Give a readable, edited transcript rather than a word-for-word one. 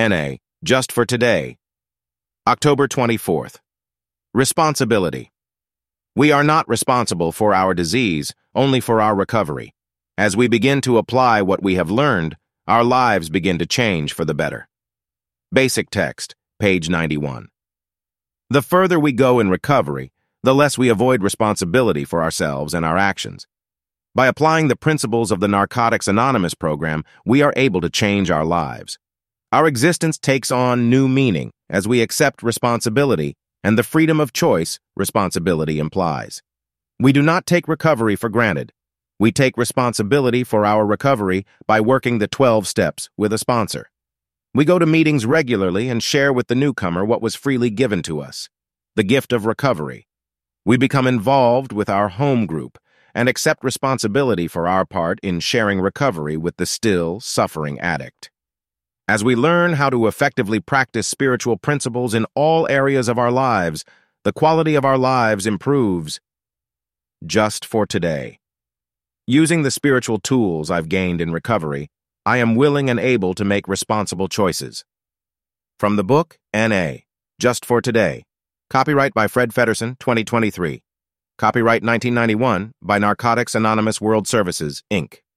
NA, just for today. October 24th. Responsibility. We are not responsible for our disease, only for our recovery. As we begin to apply what we have learned, our lives begin to change for the better. Basic text, page 91. The further we go in recovery, the less we avoid responsibility for ourselves and our actions. By applying the principles of the Narcotics Anonymous program, we are able to change our lives. Our existence takes on new meaning as we accept responsibility and the freedom of choice responsibility implies. We do not take recovery for granted. We take responsibility for our recovery by working the 12 steps with a sponsor. We go to meetings regularly and share with the newcomer what was freely given to us, the gift of recovery. We become involved with our home group and accept responsibility for our part in sharing recovery with the still suffering addict. As we learn how to effectively practice spiritual principles in all areas of our lives, the quality of our lives improves. Just for today. Using the spiritual tools I've gained in recovery, I am willing and able to make responsible choices. From the book, N.A., Just for Today. Copyright by Fred Feddersen, 2023. Copyright 1991 by Narcotics Anonymous World Services, Inc.